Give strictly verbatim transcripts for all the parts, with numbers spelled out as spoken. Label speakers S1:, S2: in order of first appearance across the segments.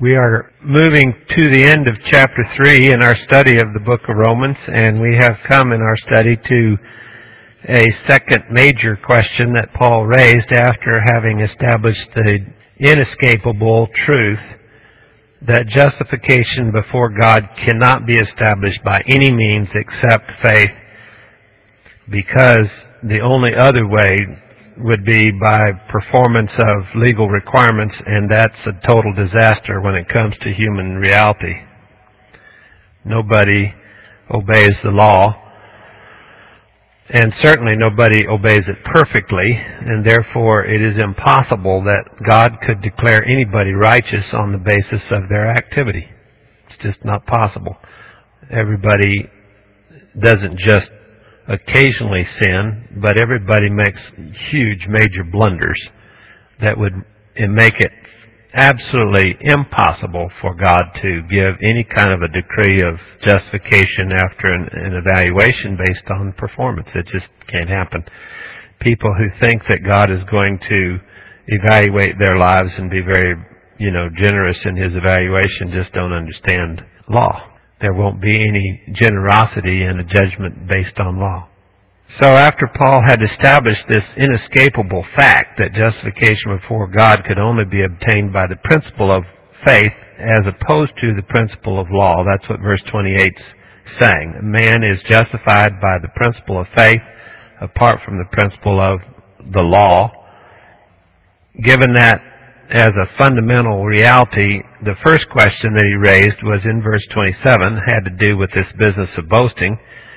S1: We are moving to the end of chapter three in our study of the book of Romans, and we have come in our study to a second major question that Paul raised after having established the inescapable truth that justification before God cannot be established by any means except faith, because the only other way would be by performance of legal requirements, and that's a total disaster when it comes to human reality. Nobody obeys the law, and certainly nobody obeys it perfectly, and therefore it is impossible that God could declare anybody righteous on the basis of their activity. It's just not possible. Everybody doesn't just occasionally sin, but everybody makes huge major blunders that would make it absolutely impossible for God to give any kind of a decree of justification after an, an evaluation based on performance. It just can't happen. People who think that God is going to evaluate their lives and be very, you know, generous in His evaluation just don't understand law. There won't be any generosity in a judgment based on law. So after Paul had established this inescapable fact that justification before God could only be obtained by the principle of faith as opposed to the principle of law, that's what verse twenty-eight is saying. Man is justified by the principle of faith apart from the principle of the law. Given that as a fundamental reality, the first question that he raised was in verse twenty-seven, had to do with this business of boasting,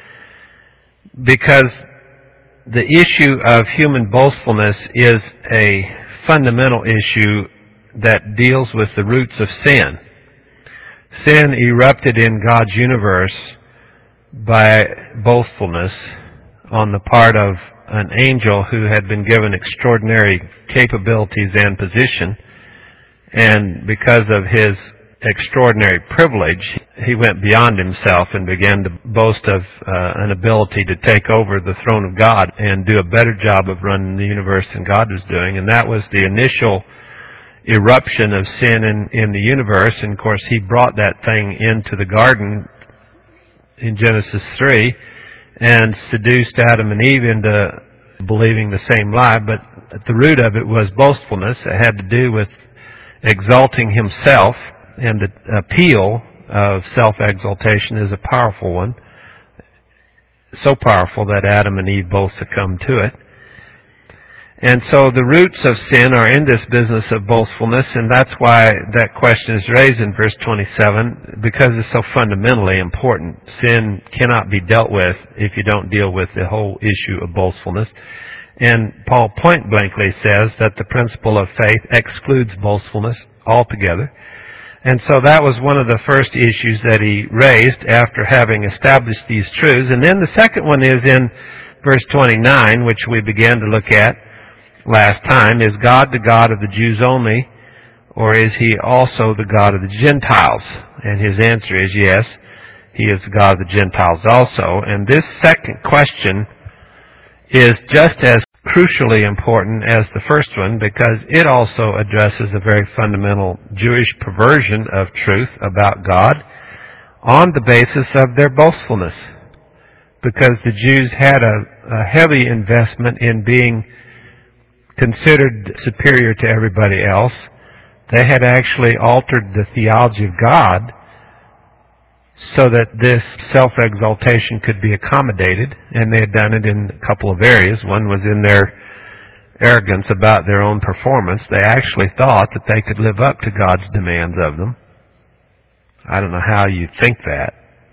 S1: because the issue of human boastfulness is a fundamental issue that deals with the roots of sin. Sin erupted in God's universe by boastfulness on the part of an angel who had been given extraordinary capabilities and position, and because of his extraordinary privilege, he went beyond himself and began to boast of uh, an ability to take over the throne of God and do a better job of running the universe than God was doing. And that was the initial eruption of sin in, in the universe. And of course, he brought that thing into the garden in Genesis three and seduced Adam and Eve into believing the same lie. But at the root of it was boastfulness. It had to do with exalting himself, and the appeal of self-exaltation is a powerful one, so powerful that Adam and Eve both succumbed to it. And so the roots of sin are in this business of boastfulness, and that's why that question is raised in verse twenty-seven, because it's so fundamentally important. Sin cannot be dealt with if you don't deal with the whole issue of boastfulness. And Paul point-blankly says that the principle of faith excludes boastfulness altogether. And so that was one of the first issues that he raised after having established these truths. And then the second one is in verse twenty-nine, which we began to look at last time. Is God the God of the Jews only, or is He also the God of the Gentiles? And his answer is yes, He is the God of the Gentiles also. And this second question is just as crucially important as the first one, because it also addresses a very fundamental Jewish perversion of truth about God on the basis of their boastfulness. Because the Jews had a, a heavy investment in being considered superior to everybody else. They had actually altered the theology of God so that this self-exaltation could be accommodated, and they had done it in a couple of areas. One was in their arrogance about their own performance. They actually thought that they could live up to God's demands of them. I don't know how you think that.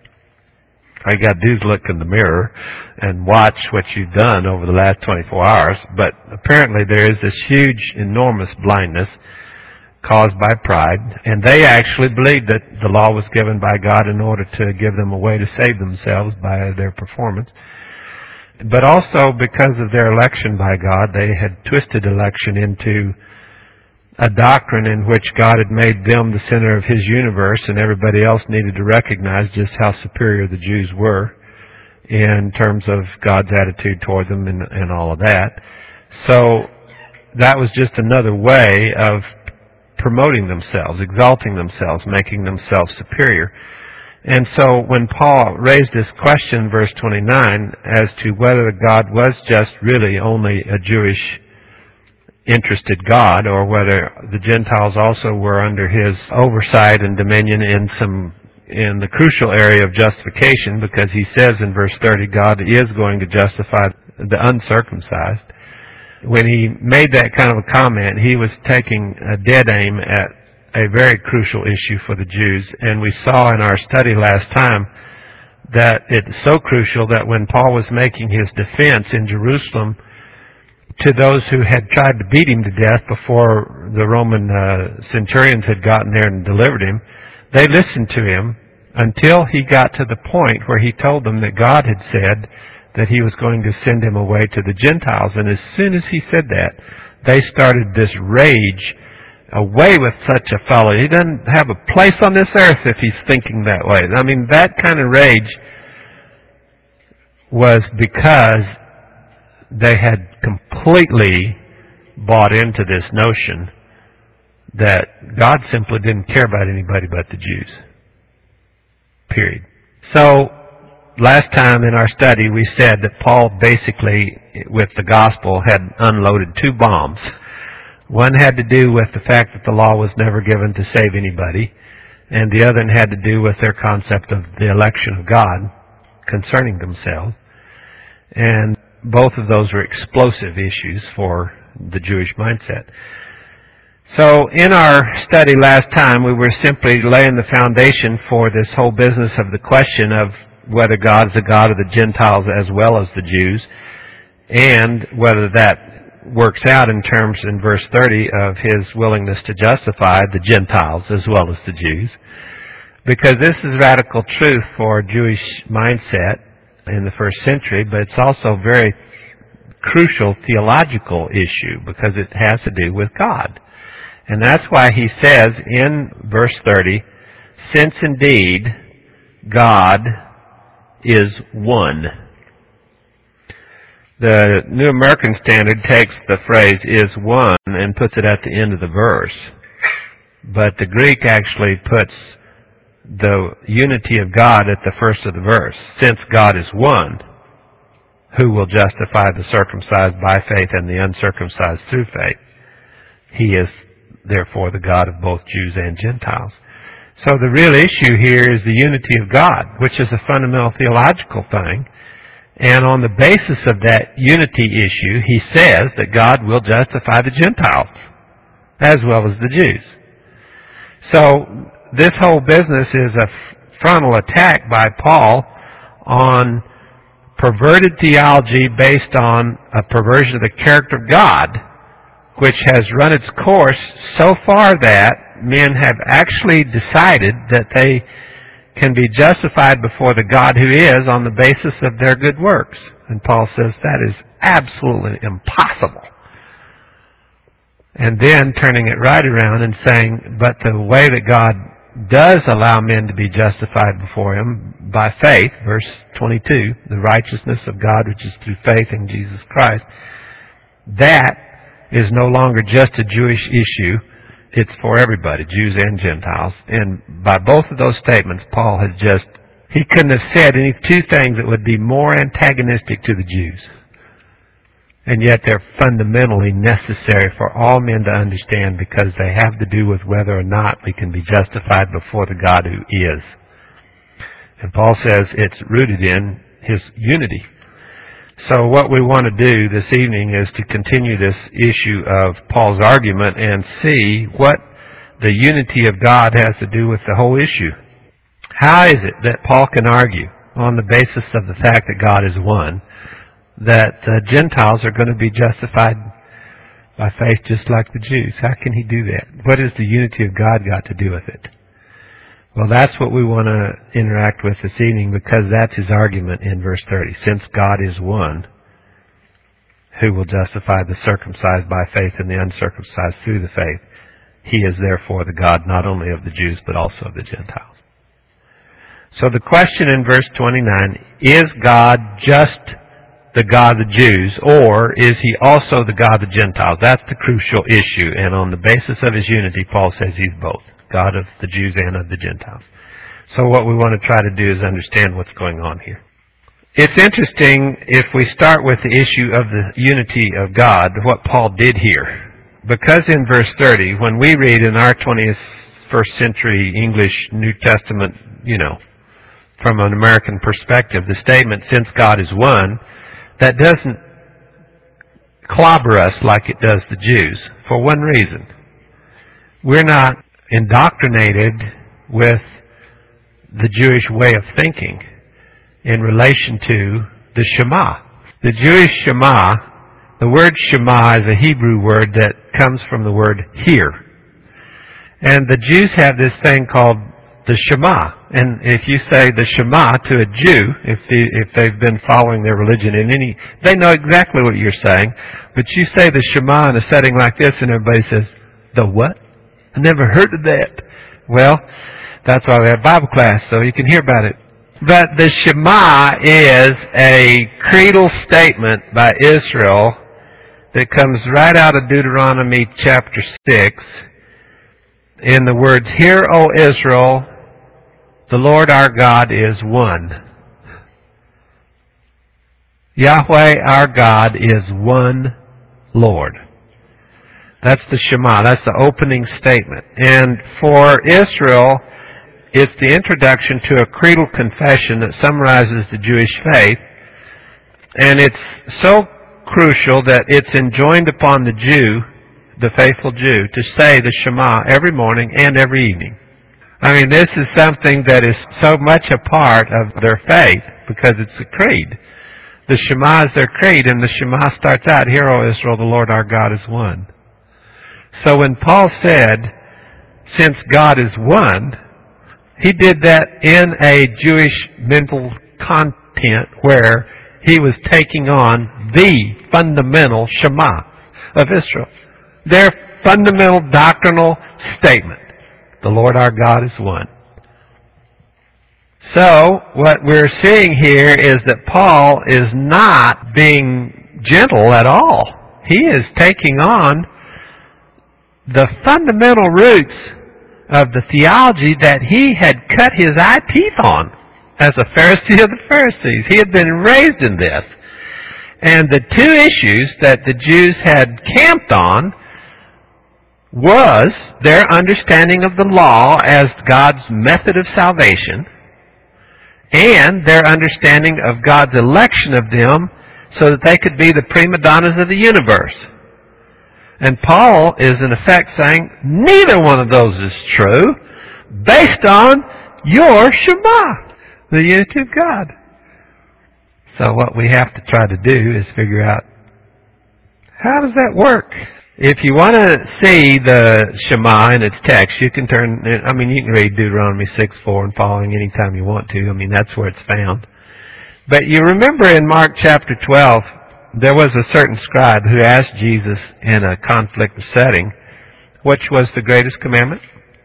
S1: All you got to do is look in the mirror and watch what you've done over the last twenty-four hours. But apparently there is this huge, enormous blindness caused by pride, and they actually believed that the law was given by God in order to give them a way to save themselves by their performance. But also because of their election by God, they had twisted election into a doctrine in which God had made them the center of His universe, and everybody else needed to recognize just how superior the Jews were in terms of God's attitude toward them and, and all of that. So that was just another way of promoting themselves, exalting themselves, making themselves superior. And so when Paul raised this question, verse twenty-nine, as to whether God was just really only a Jewish interested God, or whether the Gentiles also were under his oversight and dominion in some in the crucial area of justification, because he says in verse thirty, God is going to justify the uncircumcised. When he made that kind of a comment, he was taking a dead aim at a very crucial issue for the Jews. And we saw in our study last time that it's so crucial that when Paul was making his defense in Jerusalem to those who had tried to beat him to death before the Roman uh, centurions had gotten there and delivered him, they listened to him until he got to the point where he told them that God had said that he was going to send him away to the Gentiles. And as soon as he said that, they started this rage. Away with such a fellow. He doesn't have a place on this earth if he's thinking that way. I mean, that kind of rage was because they had completely bought into this notion that God simply didn't care about anybody but the Jews. Period. So, last time in our study we said that Paul basically, with the gospel, had unloaded two bombs. One had to do with the fact that the law was never given to save anybody, and the other had to do with their concept of the election of God concerning themselves. And both of those were explosive issues for the Jewish mindset. So in our study last time, we were simply laying the foundation for this whole business of the question of whether God's the God of the Gentiles as well as the Jews, and whether that works out in terms in verse thirty of his willingness to justify the Gentiles as well as the Jews. Because this is radical truth for a Jewish mindset in the first century, but it's also a very crucial theological issue because it has to do with God. And that's why he says in verse thirty, since indeed God is one. The New American Standard takes the phrase is one and puts it at the end of the verse. But the Greek actually puts the unity of God at the first of the verse. Since God is one, who will justify the circumcised by faith and the uncircumcised through faith? He is therefore the God of both Jews and Gentiles. So the real issue here is the unity of God, which is a fundamental theological thing. And on the basis of that unity issue, he says that God will justify the Gentiles as well as the Jews. So this whole business is a frontal attack by Paul on perverted theology based on a perversion of the character of God, which has run its course so far that men have actually decided that they can be justified before the God who is on the basis of their good works. And Paul says that is absolutely impossible. And then turning it right around and saying, but the way that God does allow men to be justified before him by faith, verse twenty-two, the righteousness of God which is through faith in Jesus Christ, that is no longer just a Jewish issue. It's for everybody, Jews and Gentiles. And by both of those statements, Paul has just, he couldn't have said any two things that would be more antagonistic to the Jews. And yet they're fundamentally necessary for all men to understand because they have to do with whether or not we can be justified before the God who is. And Paul says it's rooted in his unity. So what we want to do this evening is to continue this issue of Paul's argument and see what the unity of God has to do with the whole issue. How is it that Paul can argue on the basis of the fact that God is one, that the Gentiles are going to be justified by faith just like the Jews? How can he do that? What has the unity of God got to do with it? Well, that's what we want to interact with this evening because that's his argument in verse thirty. Since God is one, who will justify the circumcised by faith and the uncircumcised through the faith, he is therefore the God not only of the Jews but also of the Gentiles. So the question in verse twenty-nine, is God just the God of the Jews, or is he also the God of the Gentiles? That's the crucial issue. And on the basis of his unity, Paul says he's both, God of the Jews and of the Gentiles. So what we want to try to do is understand what's going on here. It's interesting if we start with the issue of the unity of God, what Paul did here. Because in verse thirty, when we read in our twenty-first century English New Testament, you know, from an American perspective, the statement, since God is one, that doesn't clobber us like it does the Jews, for one reason. We're not indoctrinated with the Jewish way of thinking in relation to the Shema. The Jewish Shema, the word Shema is a Hebrew word that comes from the word hear. And the Jews have this thing called the Shema. And if you say the Shema to a Jew, if they, if they've been following their religion in any, they know exactly what you're saying. But you say the Shema in a setting like this and everybody says, the what? I never heard of that. Well, that's why we have Bible class, so you can hear about it. But the Shema is a creedal statement by Israel that comes right out of Deuteronomy chapter six in the words, Hear, O Israel, the Lord our God is one. Yahweh our God is one Lord. That's the Shema. That's the opening statement. And for Israel, it's the introduction to a creedal confession that summarizes the Jewish faith. And it's so crucial that it's enjoined upon the Jew, the faithful Jew, to say the Shema every morning and every evening. I mean, this is something that is so much a part of their faith because it's a creed. The Shema is their creed, and the Shema starts out, Hear, O Israel, the Lord our God is one. So when Paul said, since God is one, he did that in a Jewish mental content where he was taking on the fundamental Shema of Israel. Their fundamental doctrinal statement. The Lord our God is one. So, what we're seeing here is that Paul is not being gentle at all. He is taking on the fundamental roots of the theology that he had cut his eye teeth on as a Pharisee of the Pharisees. He had been raised in this. And the two issues that the Jews had camped on was their understanding of the law as God's method of salvation and their understanding of God's election of them so that they could be the prima donnas of the universe. And Paul is in effect saying, neither one of those is true based on your Shema, the unity of God. So what we have to try to do is figure out, how does that work? If you want to see the Shema in its text, you can turn, I mean, you can read Deuteronomy six four and following anytime you want to. I mean, that's where it's found. But you remember in Mark chapter twelve, there was a certain scribe who asked Jesus in a conflict setting, which was the greatest commandment?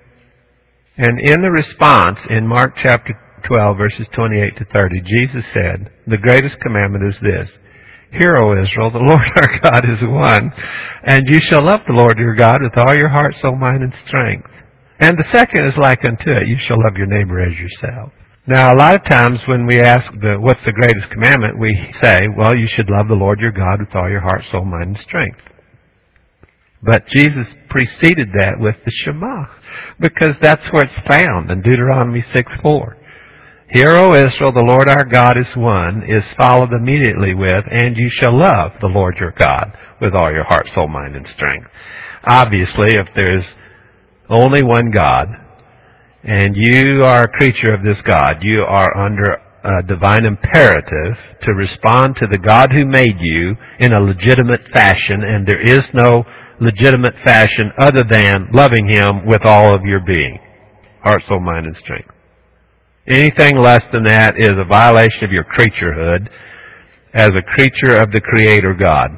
S1: And in the response, in Mark chapter twelve, verses twenty-eight to thirty, Jesus said, the greatest commandment is this, Hear, O Israel, the Lord our God is one, and you shall love the Lord your God with all your heart, soul, mind, and strength. And the second is like unto it, you shall love your neighbor as yourself. Now, a lot of times when we ask the, what's the greatest commandment, we say, well, you should love the Lord your God with all your heart, soul, mind, and strength. But Jesus preceded that with the Shema, because that's where it's found in Deuteronomy six four. Hear, O Israel, the Lord our God is one, is followed immediately with, and you shall love the Lord your God with all your heart, soul, mind, and strength. Obviously, if there's only one God, and you are a creature of this God, you are under a divine imperative to respond to the God who made you in a legitimate fashion, and there is no legitimate fashion other than loving Him with all of your being, heart, soul, mind, and strength. Anything less than that is a violation of your creaturehood as a creature of the Creator God.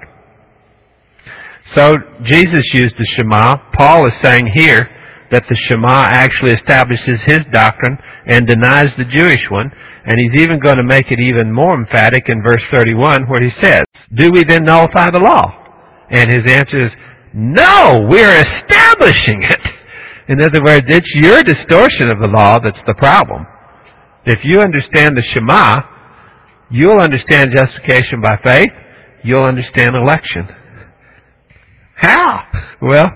S1: So Jesus used the Shema. Paul is saying here that the Shema actually establishes his doctrine and denies the Jewish one. And he's even going to make it even more emphatic in verse thirty-one where he says, do we then nullify the law? And his answer is, no, we're establishing it. In other words, it's your distortion of the law that's the problem. If you understand the Shema, you'll understand justification by faith. You'll understand election. How? Well,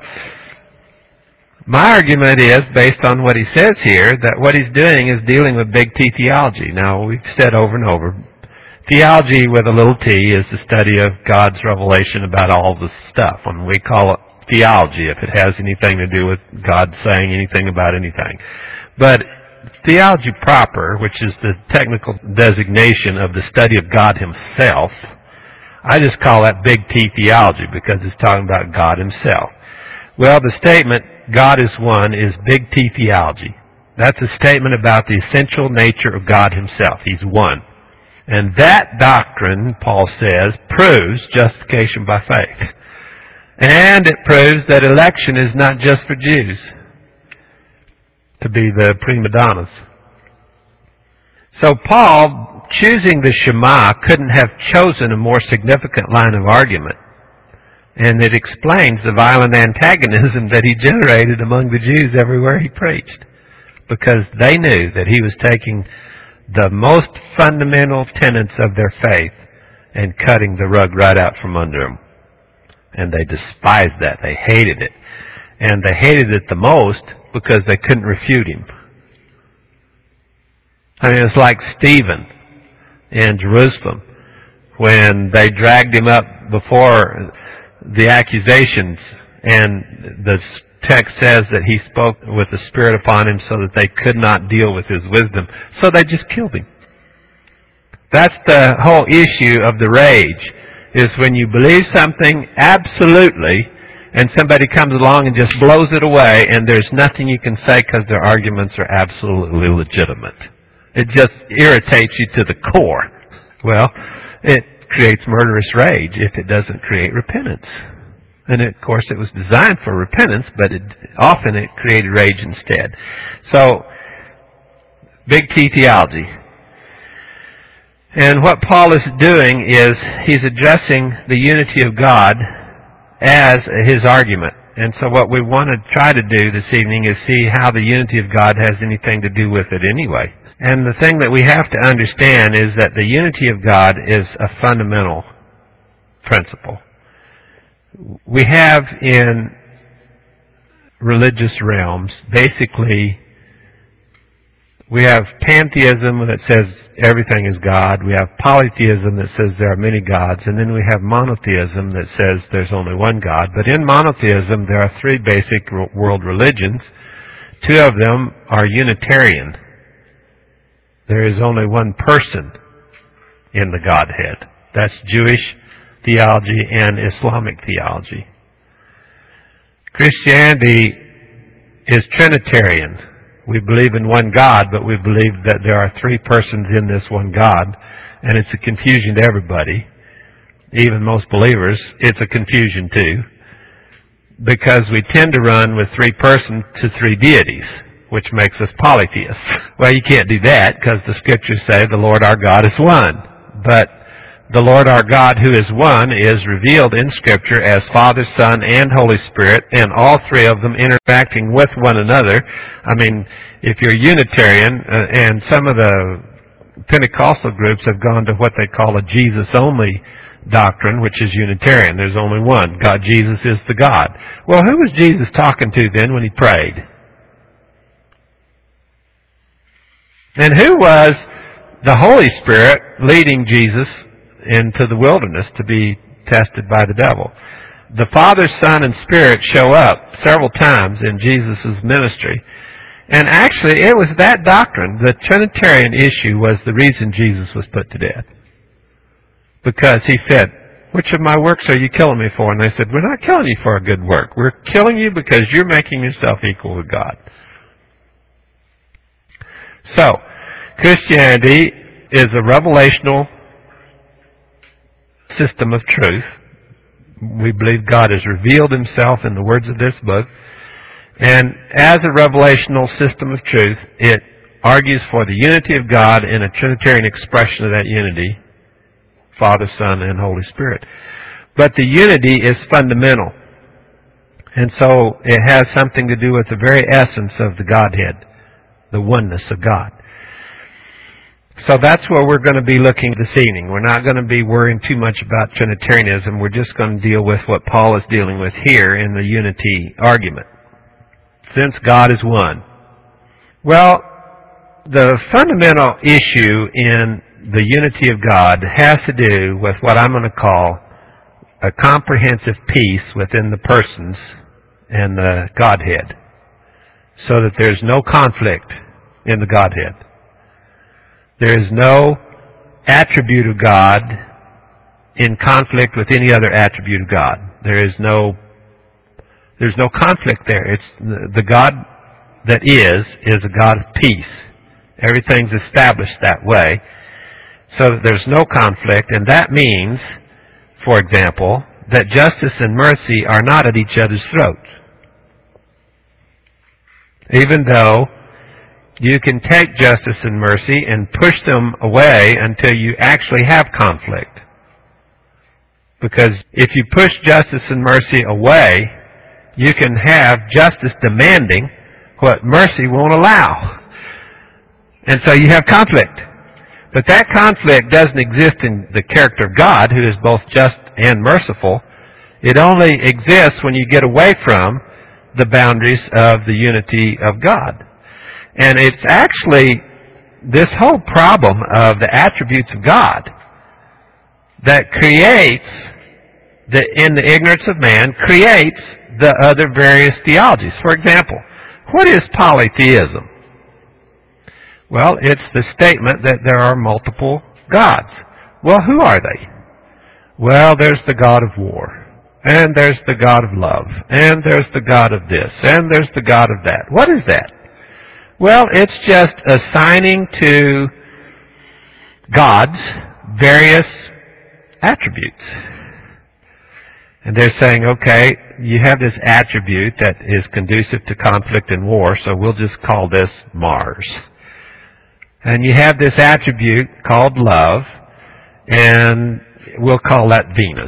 S1: my argument is, based on what he says here, that what he's doing is dealing with big T theology. Now, we've said over and over, theology with a little t is the study of God's revelation about all this stuff. And we call it theology if it has anything to do with God saying anything about anything. But theology proper, which is the technical designation of the study of God himself, I just call that big T theology because it's talking about God himself. Well, the statement, God is one, is big T theology. That's a statement about the essential nature of God himself. He's one. And that doctrine, Paul says, proves justification by faith. And it proves that election is not just for Jews to be the prima donnas. So Paul, choosing the Shema, couldn't have chosen a more significant line of argument. And it explains the violent antagonism that he generated among the Jews everywhere he preached. Because they knew that he was taking the most fundamental tenets of their faith and cutting the rug right out from under them. And they despised that. They hated it. And they hated it the most because they couldn't refute him. I mean, it's like Stephen in Jerusalem when they dragged him up before the accusations, and the text says that he spoke with the Spirit upon him so that they could not deal with his wisdom. So they just killed him. That's the whole issue of the rage, is when you believe something absolutely and somebody comes along and just blows it away and there's nothing you can say because their arguments are absolutely legitimate. It just irritates you to the core. Well, it creates murderous rage if it doesn't create repentance. And of course it was designed for repentance, but it, often it created rage instead. So, big T theology. And what Paul is doing is he's addressing the unity of God as his argument. And so what we want to try to do this evening is see how the unity of God has anything to do with it anyway. And the thing that we have to understand is that the unity of God is a fundamental principle. We have in religious realms, basically, we have pantheism that says everything is God. We have polytheism that says there are many gods. And then we have monotheism that says there's only one God. But in monotheism, there are three basic world religions. Two of them are Unitarian. There is only one person in the Godhead. That's Jewish theology and Islamic theology. Christianity is Trinitarian. We believe in one God, but we believe that there are three persons in this one God, and it's a confusion to everybody, even most believers. It's a confusion too, because we tend to run with three persons to three deities, which makes us polytheists. Well, you can't do that because the Scriptures say the Lord our God is one. But the Lord our God who is one is revealed in Scripture as Father, Son, and Holy Spirit, and all three of them interacting with one another. I mean, if you're Unitarian, uh, and some of the Pentecostal groups have gone to what they call a Jesus-only doctrine, which is Unitarian. There's only one. God, Jesus is the God. Well, who was Jesus talking to then when he prayed? And who was the Holy Spirit leading Jesus into the wilderness to be tested by the devil? The Father, Son, and Spirit show up several times in Jesus' ministry. And actually, it was that doctrine, the Trinitarian issue, was the reason Jesus was put to death. Because he said, which of my works are you killing me for? And they said, we're not killing you for a good work. We're killing you because you're making yourself equal with God. So, Christianity is a revelational system of truth. We believe God has revealed himself in the words of this book. And as a revelational system of truth, it argues for the unity of God in a Trinitarian expression of that unity, Father, Son, and Holy Spirit. But the unity is fundamental. And so it has something to do with the very essence of the Godhead, the oneness of God. So that's where we're going to be looking this evening. We're not going to be worrying too much about Trinitarianism. We're just going to deal with what Paul is dealing with here in the unity argument. Since God is one. Well, the fundamental issue in the unity of God has to do with what I'm going to call a comprehensive peace within the persons and the Godhead, so that there's no conflict in the Godhead. There is no attribute of God in conflict with any other attribute of God. There is no there's no conflict there. It's the God that is is a God of peace. Everything's established that way, so that there's no conflict, and that means, for example, that justice and mercy are not at each other's throats. Even though you can take justice and mercy and push them away until you actually have conflict. Because if you push justice and mercy away, you can have justice demanding what mercy won't allow. And so you have conflict. But that conflict doesn't exist in the character of God, who is both just and merciful. It only exists when you get away from the boundaries of the unity of God. And it's actually this whole problem of the attributes of God that creates, the, in the ignorance of man, creates the other various theologies. For example, what is polytheism? Well, it's the statement that there are multiple gods. Well, who are they? Well, there's the God of war, and there's the God of love, and there's the God of this, and there's the God of that. What is that? Well, it's just assigning to gods various attributes. And they're saying, okay, you have this attribute that is conducive to conflict and war, so we'll just call this Mars. And you have this attribute called love, and we'll call that Venus.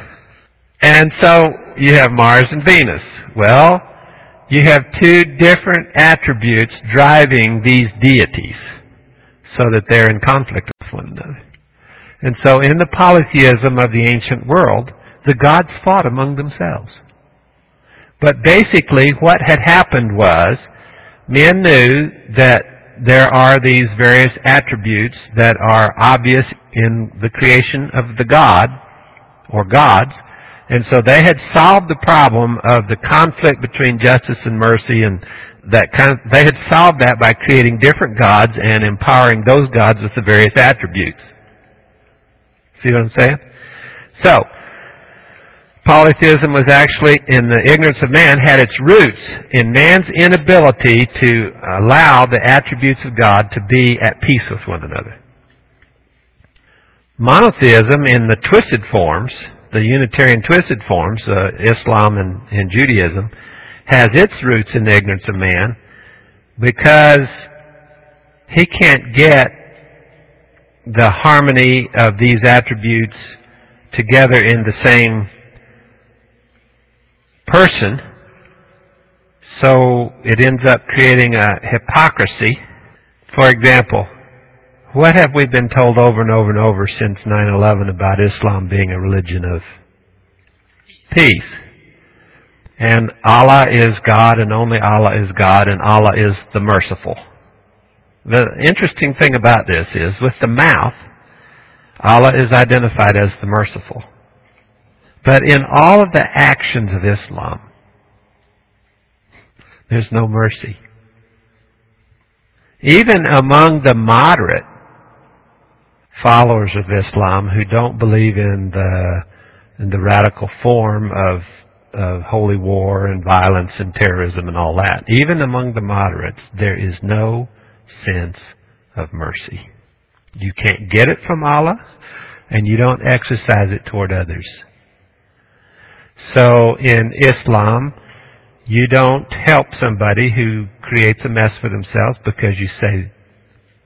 S1: And so you have Mars and Venus. Well, you have two different attributes driving these deities so that they're in conflict with one another. And so in the polytheism of the ancient world, the gods fought among themselves. But basically what had happened was men knew that there are these various attributes that are obvious in the creation of the God or gods. And so they had solved the problem of the conflict between justice and mercy, and that kind of, they had solved that by creating different gods and empowering those gods with the various attributes. See what I'm saying? So, polytheism was actually, in the ignorance of man, had its roots in man's inability to allow the attributes of God to be at peace with one another. Monotheism in the twisted forms, the Unitarian twisted forms, uh, Islam and, and Judaism, has its roots in the ignorance of man because he can't get the harmony of these attributes together in the same person, so it ends up creating a hypocrisy. For example, what have we been told over and over and over since nine eleven about Islam being a religion of peace? And Allah is God, and only Allah is God, and Allah is the merciful. The interesting thing about this is, with the mouth, Allah is identified as the merciful. But in all of the actions of Islam, there's no mercy. Even among the moderate followers of Islam who don't believe in the in the radical form of of holy war and violence and terrorism and all that, even among the moderates, there is no sense of mercy. You can't get it from Allah, and you don't exercise it toward others. So in Islam, you don't help somebody who creates a mess for themselves because you say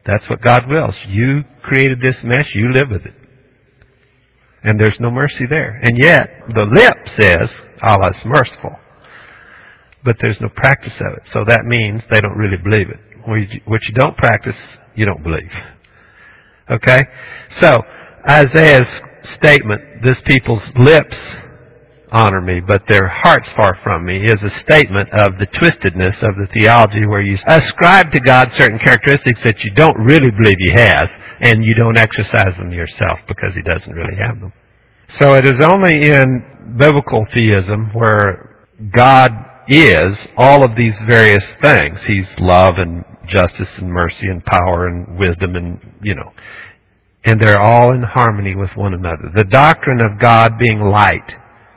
S1: That's what God wills. You created this mess, you live with it. And there's no mercy there. And yet, the lip says, Allah is merciful. But there's no practice of it. So that means they don't really believe it. What you don't practice, you don't believe. Okay? So, Isaiah's statement, this people's lips honor me, but their heart's far from me, is a statement of the twistedness of the theology where you ascribe to God certain characteristics that you don't really believe He has, and you don't exercise them yourself because He doesn't really have them. So it is only in biblical theism where God is all of these various things. He's love and justice and mercy and power and wisdom and, you know, and they're all in harmony with one another. The doctrine of God being light,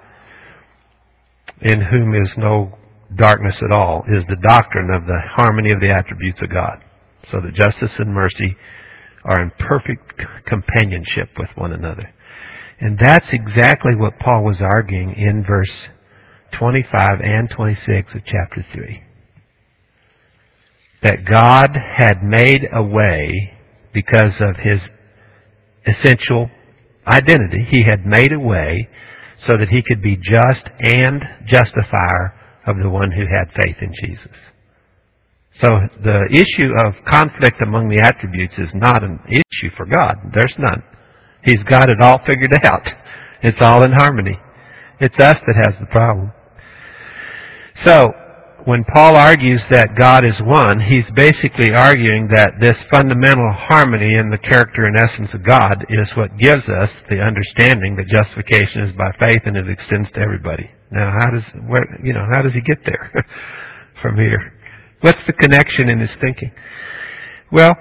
S1: in whom is no darkness at all, is the doctrine of the harmony of the attributes of God. So that justice and mercy are in perfect companionship with one another. And that's exactly what Paul was arguing in verse twenty-five and twenty-six of chapter three. That God had made a way because of His essential identity. He had made a way so that He could be just and justifier of the one who had faith in Jesus. So the issue of conflict among the attributes is not an issue for God. There's none. He's got it all figured out. It's all in harmony. It's us that has the problem. So, when Paul argues that God is one, he's basically arguing that this fundamental harmony in the character and essence of God is what gives us the understanding that justification is by faith and it extends to everybody. Now, how does where, you know how does he get there from here? What's the connection in his thinking? Well,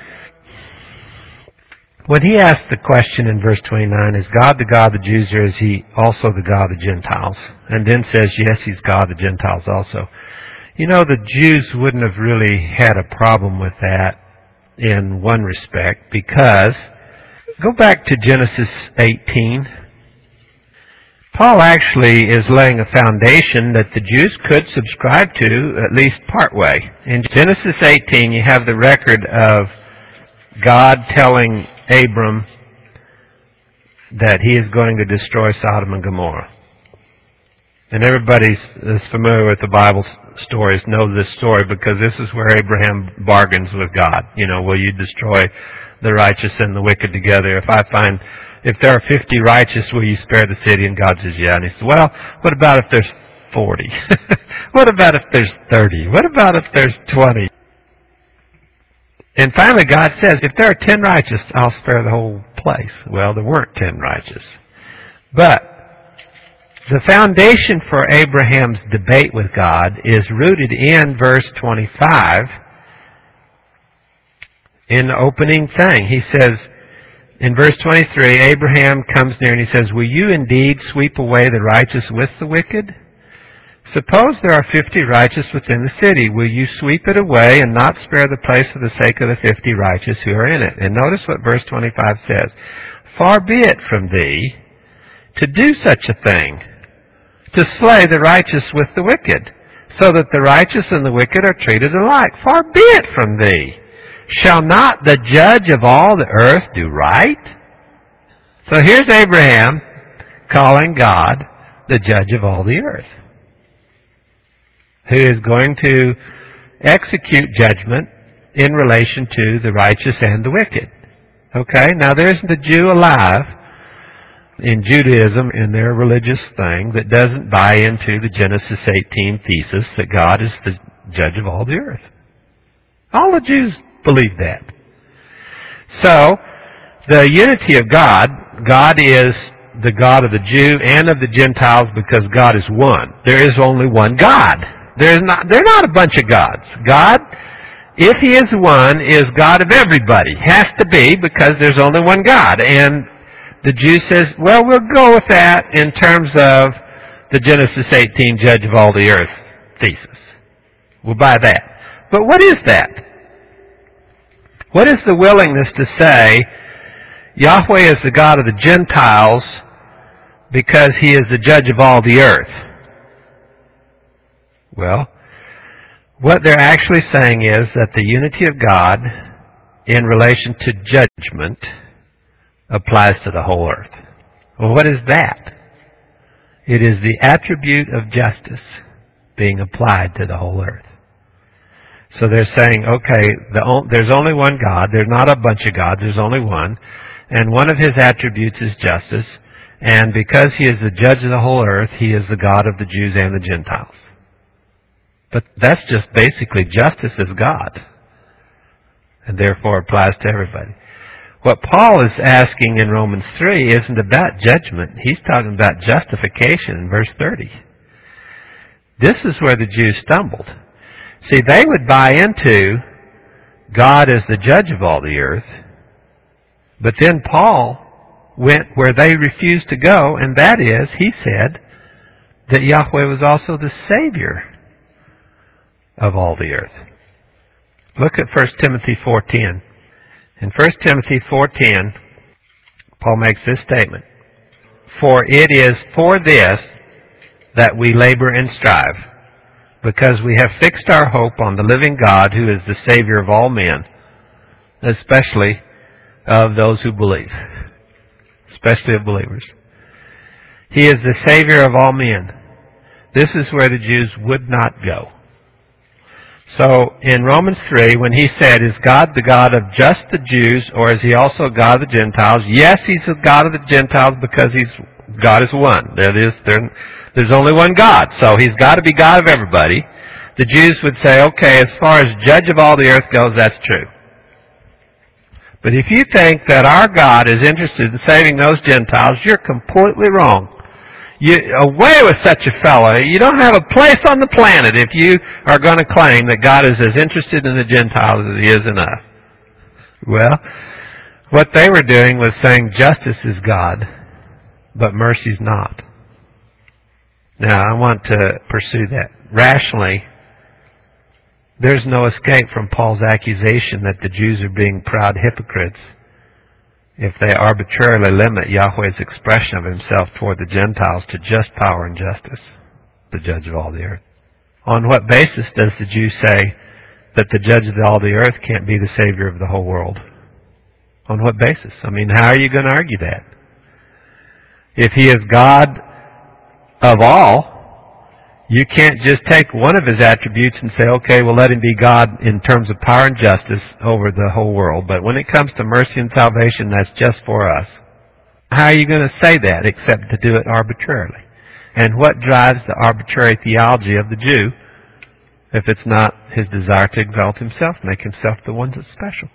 S1: when he asks the question in verse twenty-nine, is God the God of the Jews, or is He also the God of the Gentiles? And then says, yes, He's God of the Gentiles also. You know, the Jews wouldn't have really had a problem with that in one respect, because go back to Genesis eighteen. Paul actually is laying a foundation that the Jews could subscribe to, at least partway. In Genesis eighteen, you have the record of God telling Abram that He is going to destroy Sodom and Gomorrah. And everybody that's familiar with the Bible stories knows this story, because this is where Abraham bargains with God. You know, will you destroy the righteous and the wicked together? If I find, if there are fifty righteous, will you spare the city? And God says, yeah. And He says, well, what about if there's forty? What about if there's thirty? What about if there's twenty? And finally God says, if there are ten righteous, I'll spare the whole place. Well, there weren't ten righteous. But the foundation for Abraham's debate with God is rooted in verse twenty-five, in the opening thing. He says, in verse twenty-three, Abraham comes near and he says, will you indeed sweep away the righteous with the wicked? Suppose there are fifty righteous within the city. Will you sweep it away and not spare the place for the sake of the fifty righteous who are in it? And notice what verse twenty-five says. Far be it from thee to do such a thing, to slay the righteous with the wicked, so that the righteous and the wicked are treated alike. Far be it from thee. Shall not the judge of all the earth do right? So here's Abraham calling God the judge of all the earth, who is going to execute judgment in relation to the righteous and the wicked. Okay, now there isn't a Jew alive in Judaism, in their religious thing, that doesn't buy into the Genesis eighteen thesis that God is the judge of all the earth. All the Jews believe that. So, the unity of God, God is the God of the Jew and of the Gentiles because God is one. There is only one God. There's not, they're not a bunch of gods. God, if He is one, is God of everybody. Has to be, because there's only one God. And the Jew says, well, we'll go with that in terms of the Genesis eighteen judge of all the earth thesis. We'll buy that. But what is that? What is the willingness to say Yahweh is the God of the Gentiles because He is the judge of all the earth? Well, what they're actually saying is that the unity of God in relation to judgment applies to the whole earth. Well, what is that? It is the attribute of justice being applied to the whole earth. So they're saying, okay, the, there's only one God. There's not a bunch of gods. There's only one. And one of his attributes is justice. And because he is the judge of the whole earth, he is the God of the Jews and the Gentiles. But that's just basically justice is God. And therefore applies to everybody. What Paul is asking in Romans three isn't about judgment. He's talking about justification in verse thirty. This is where the Jews stumbled. See, they would buy into God as the judge of all the earth. But then Paul went where they refused to go, and that is, he said that Yahweh was also the Savior of all the earth. Look at First Timothy four ten. In First Timothy four ten, Paul makes this statement. For it is for this that we labor and strive, because we have fixed our hope on the living God, who is the Savior of all men, especially of those who believe, especially of believers. He is the Savior of all men. This is where the Jews would not go. So in Romans three, when he said, is God the God of just the Jews, or is he also God of the Gentiles? Yes, he's the God of the Gentiles because he's God is one. There is, there, there's only one God, so he's got to be God of everybody. The Jews would say, okay, as far as judge of all the earth goes, that's true. But if you think that our God is interested in saving those Gentiles, you're completely wrong. You, away with such a fellow. You don't have a place on the planet if you are going to claim that God is as interested in the Gentiles as he is in us. Well, what they were doing was saying justice is God, but mercy's not. Now, I want to pursue that. Rationally, there's no escape from Paul's accusation that the Jews are being proud hypocrites if they arbitrarily limit Yahweh's expression of himself toward the Gentiles to just power and justice, the judge of all the earth. On what basis does the Jew say that the judge of all the earth can't be the Savior of the whole world? On what basis? I mean, how are you going to argue that? If he is God of all, you can't just take one of his attributes and say, okay, well, let him be God in terms of power and justice over the whole world. But when it comes to mercy and salvation, that's just for us. How are you going to say that except to do it arbitrarily? And what drives the arbitrary theology of the Jew if it's not his desire to exalt himself, make himself the one that's special?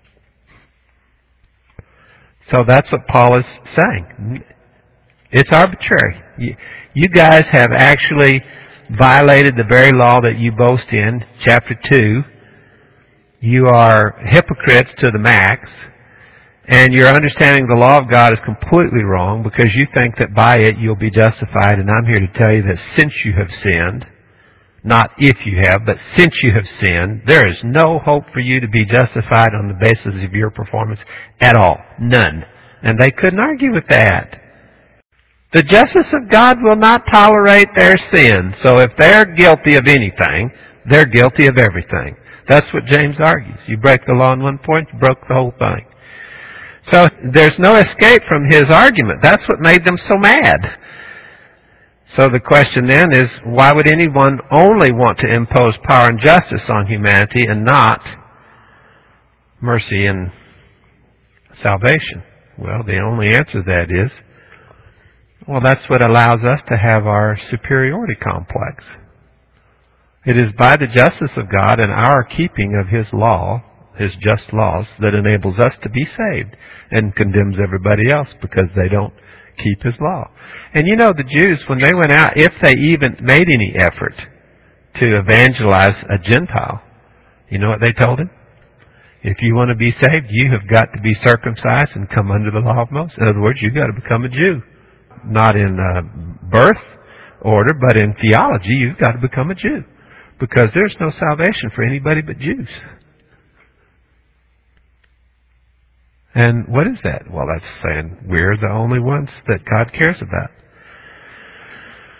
S1: So that's what Paul is saying. It's arbitrary. You, you guys have actually violated the very law that you boast in, chapter two. You are hypocrites to the max, and your understanding of the law of God is completely wrong because you think that by it you'll be justified, and I'm here to tell you that since you have sinned, not if you have, but since you have sinned, there is no hope for you to be justified on the basis of your performance at all. None. And they couldn't argue with that. The justice of God will not tolerate their sin. So if they're guilty of anything, they're guilty of everything. That's what James argues. You break the law in one point, you broke the whole thing. So there's no escape from his argument. That's what made them so mad. So the question then is, why would anyone only want to impose power and justice on humanity and not mercy and salvation? Well, the only answer to that is, well, that's what allows us to have our superiority complex. It is by the justice of God and our keeping of his law, his just laws, that enables us to be saved and condemns everybody else because they don't keep his law. And you know, the Jews, when they went out, if they even made any effort to evangelize a Gentile, you know what they told him? If you want to be saved, you have got to be circumcised and come under the law of Moses. In other words, you've got to become a Jew. Not in uh, birth order, but in theology, you've got to become a Jew. Because there's no salvation for anybody but Jews. And what is that? Well, that's saying we're the only ones that God cares about.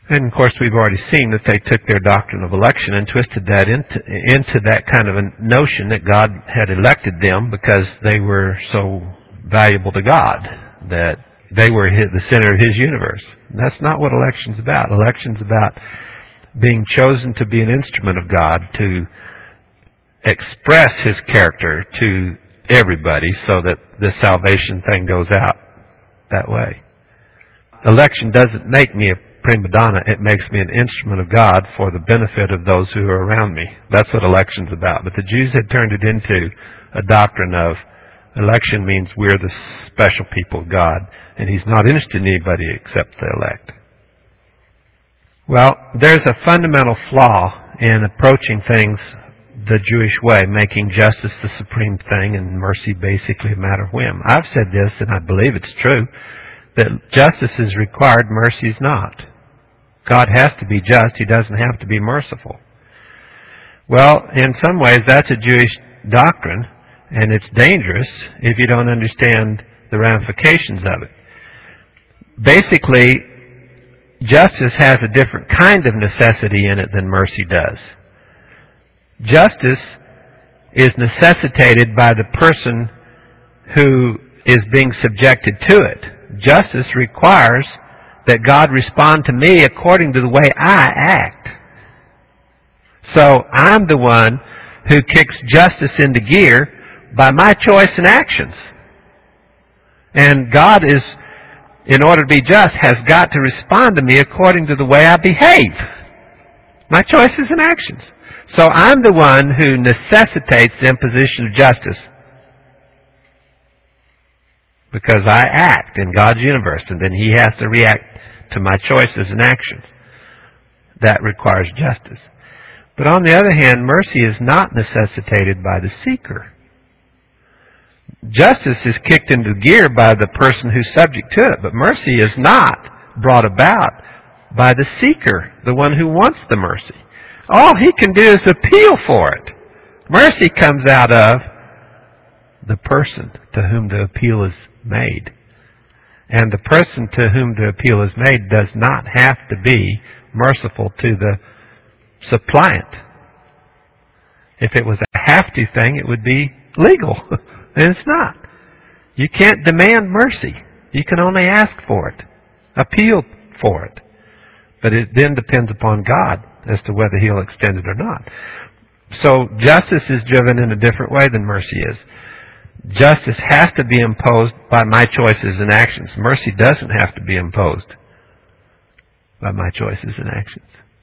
S1: And of course, we've already seen that they took their doctrine of election and twisted that into, into that kind of a notion that God had elected them because they were so valuable to God, that they were his, the center of His universe. And that's not what election's about. Election's about being chosen to be an instrument of God, to express His character to everybody so that the salvation thing goes out that way. Election doesn't make me a prima donna. It makes me an instrument of God for the benefit of those who are around me. That's what election's about. But the Jews had turned it into a doctrine of election means we're the special people of God, and He's not interested in anybody except the elect. Well, there's a fundamental flaw in approaching things the Jewish way, making justice the supreme thing and mercy basically a matter of whim. I've said this, and I believe it's true, that justice is required, mercy is not. God has to be just. He doesn't have to be merciful. Well, in some ways, that's a Jewish doctrine, and it's dangerous if you don't understand the ramifications of it. Basically, justice has a different kind of necessity in it than mercy does. Justice is necessitated by the person who is being subjected to it. Justice requires that God respond to me according to the way I act. So I'm the one who kicks justice into gear by my choice and actions. And God is, in order to be just, has got to respond to me according to the way I behave. My choices and actions. So I'm the one who necessitates the imposition of justice. Because I act in God's universe, and then He has to react to my choices and actions. That requires justice. But on the other hand, mercy is not necessitated by the seeker. Justice is kicked into gear by the person who's subject to it, but mercy is not brought about by the seeker, the one who wants the mercy. All he can do is appeal for it. Mercy comes out of the person to whom the appeal is made. And the person to whom the appeal is made does not have to be merciful to the suppliant. If it was a have-to thing, it would be legal. And it's not. You can't demand mercy. You can only ask for it. Appeal for it. But it then depends upon God as to whether He'll extend it or not. So justice is driven in a different way than mercy is. Justice has to be imposed by my choices and actions. Mercy doesn't have to be imposed by my choices and actions.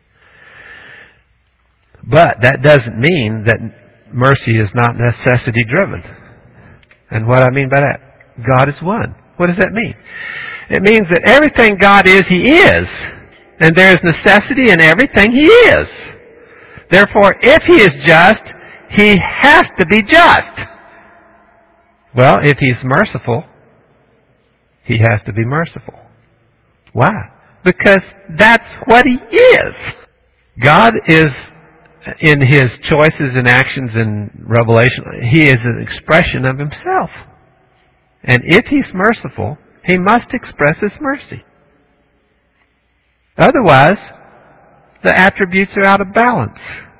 S1: But that doesn't mean that mercy is not necessity driven. And what I mean by that, God is one. What does that mean? It means that everything God is, He is. And there is necessity in everything He is. Therefore, if He is just, He has to be just. Well, if He's merciful, He has to be merciful. Why? Because that's what He is. God is, in His choices and actions in Revelation, He is an expression of Himself. And if He's merciful, He must express His mercy. Otherwise, the attributes are out of balance.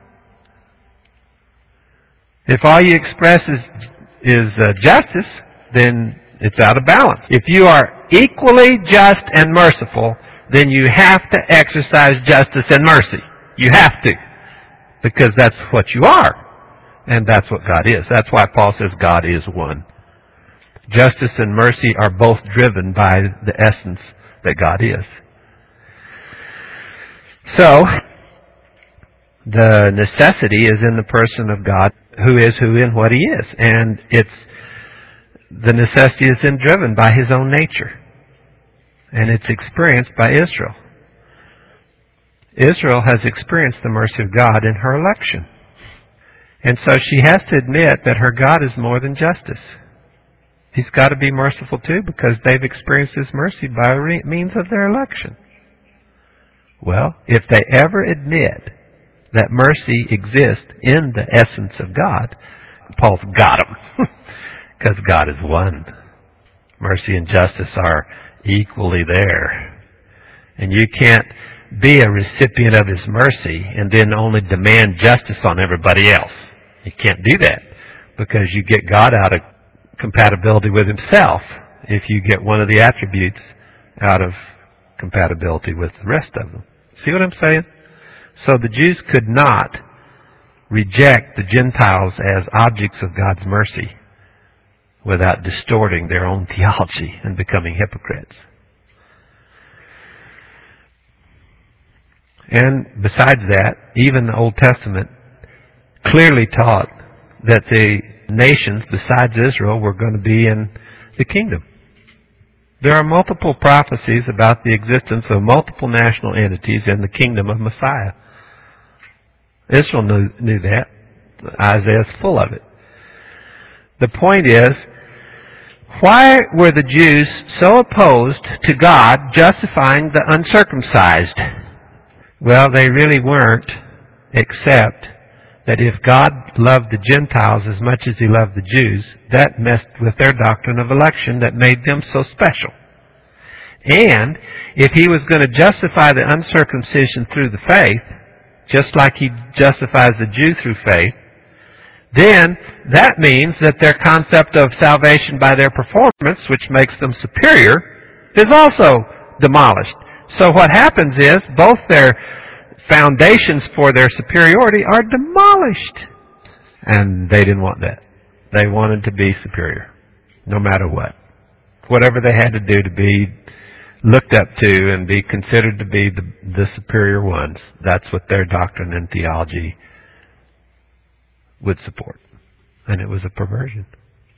S1: If all you express is is uh, justice, then it's out of balance. If you are equally just and merciful, then you have to exercise justice and mercy. You have to. Because that's what you are. And that's what God is. That's why Paul says God is one. Justice and mercy are both driven by the essence that God is. So, the necessity is in the person of God, who is who and what He is. And it's the necessity is then driven by His own nature. And it's experienced by Israel. Israel has experienced the mercy of God in her election. And so she has to admit that her God is more than justice. He's got to be merciful too, because they've experienced His mercy by means of their election. Well, if they ever admit that mercy exists in the essence of God, Paul's got them. Because God is one. Mercy and justice are equally there. And you can't be a recipient of His mercy and then only demand justice on everybody else. You can't do that because you get God out of compatibility with Himself if you get one of the attributes out of compatibility with the rest of them. See what I'm saying? So the Jews could not reject the Gentiles as objects of God's mercy without distorting their own theology and becoming hypocrites. And besides that, even the Old Testament clearly taught that the nations besides Israel were going to be in the kingdom. There are multiple prophecies about the existence of multiple national entities in the kingdom of Messiah. Israel knew, knew that. Isaiah is full of it. The point is, why were the Jews so opposed to God justifying the uncircumcised? Well, they really weren't, except that if God loved the Gentiles as much as He loved the Jews, that messed with their doctrine of election that made them so special. And if He was going to justify the uncircumcision through the faith, just like He justifies the Jew through faith, then that means that their concept of salvation by their performance, which makes them superior, is also demolished. So what happens is both their foundations for their superiority are demolished. And they didn't want that. They wanted to be superior, no matter what. Whatever they had to do to be looked up to and be considered to be the, the superior ones, that's what their doctrine and theology would support. And it was a perversion.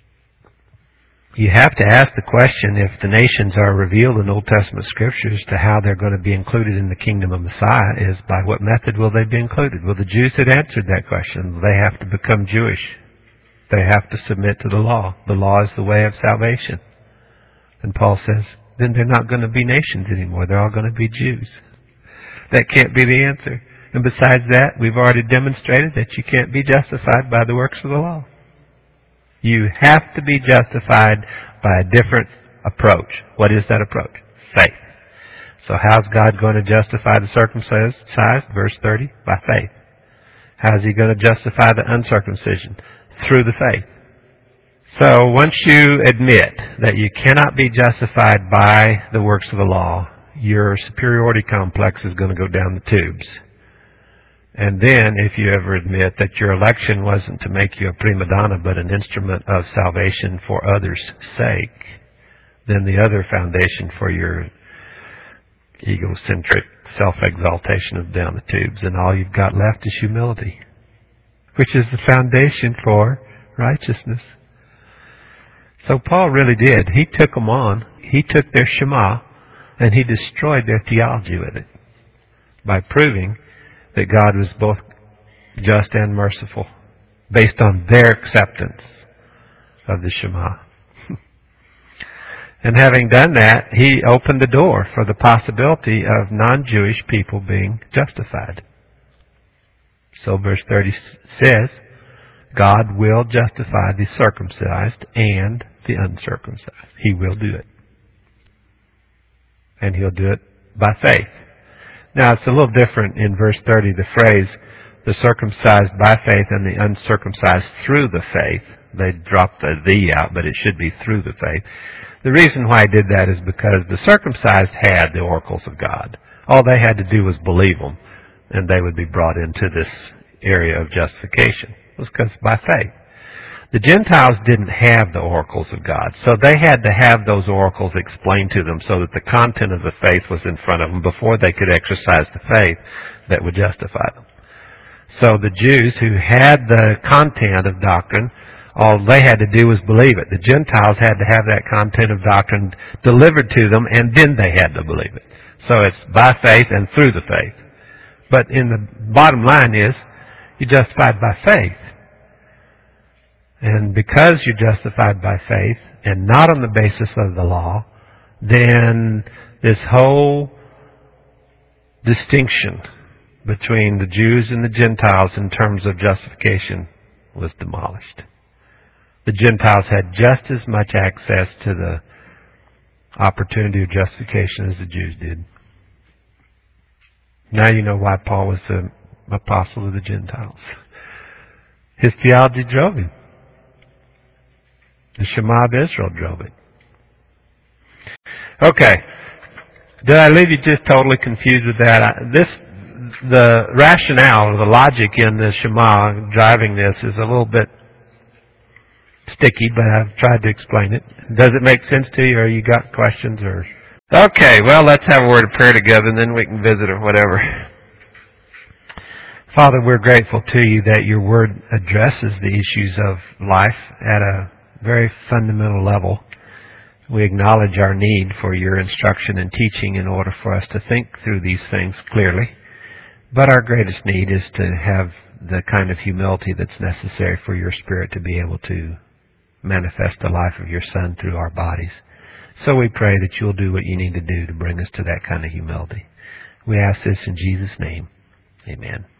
S1: You have to ask the question, if the nations are revealed in Old Testament scriptures to how they're going to be included in the kingdom of Messiah, is by what method will they be included? Well, the Jews had answered that question. They have to become Jewish. They have to submit to the law. The law is the way of salvation. And Paul says, then they're not going to be nations anymore. They're all going to be Jews. That can't be the answer. And besides that, we've already demonstrated that you can't be justified by the works of the law. You have to be justified by a different approach. What is that approach? Faith. So how's God going to justify the circumcised? Verse thirty, by faith. How's He going to justify the uncircumcision? Through the faith. So once you admit that you cannot be justified by the works of the law, your superiority complex is going to go down the tubes. And then, if you ever admit that your election wasn't to make you a prima donna, but an instrument of salvation for others' sake, then the other foundation for your egocentric self-exaltation is down the tubes, and all you've got left is humility, which is the foundation for righteousness. So Paul really did. He took them on. He took their Shema, and he destroyed their theology with it by proving that God was both just and merciful based on their acceptance of the Shema. And having done that, he opened the door for the possibility of non-Jewish people being justified. So verse thirty says, God will justify the circumcised and the uncircumcised. He will do it. And He'll do it by faith. Now, it's a little different in verse thirty, the phrase, the circumcised by faith and the uncircumcised through the faith. They dropped the the out, but it should be through the faith. The reason why I did that is because the circumcised had the oracles of God. All they had to do was believe them, and they would be brought into this area of justification. It was because by faith. The Gentiles didn't have the oracles of God, so they had to have those oracles explained to them so that the content of the faith was in front of them before they could exercise the faith that would justify them. So the Jews who had the content of doctrine, all they had to do was believe it. The Gentiles had to have that content of doctrine delivered to them, and then they had to believe it. So it's by faith and through the faith. But in the bottom line is, you're justified by faith. And because you're justified by faith and not on the basis of the law, then this whole distinction between the Jews and the Gentiles in terms of justification was demolished. The Gentiles had just as much access to the opportunity of justification as the Jews did. Now you know why Paul was the apostle of the Gentiles. His theology drove him. The Shema of Israel drove it. Okay. Did I leave you just totally confused with that? I, this, the rationale or the logic in the Shema driving this is a little bit sticky, but I've tried to explain it. Does it make sense to you, or you got questions? Or okay, well, let's have a word of prayer together, and then we can visit or whatever. Father, we're grateful to you that your word addresses the issues of life at a very fundamental level. We acknowledge our need for your instruction and teaching in order for us to think through these things clearly. But our greatest need is to have the kind of humility that's necessary for your Spirit to be able to manifest the life of your Son through our bodies. So we pray that you'll do what you need to do to bring us to that kind of humility. We ask this in Jesus' name. Amen.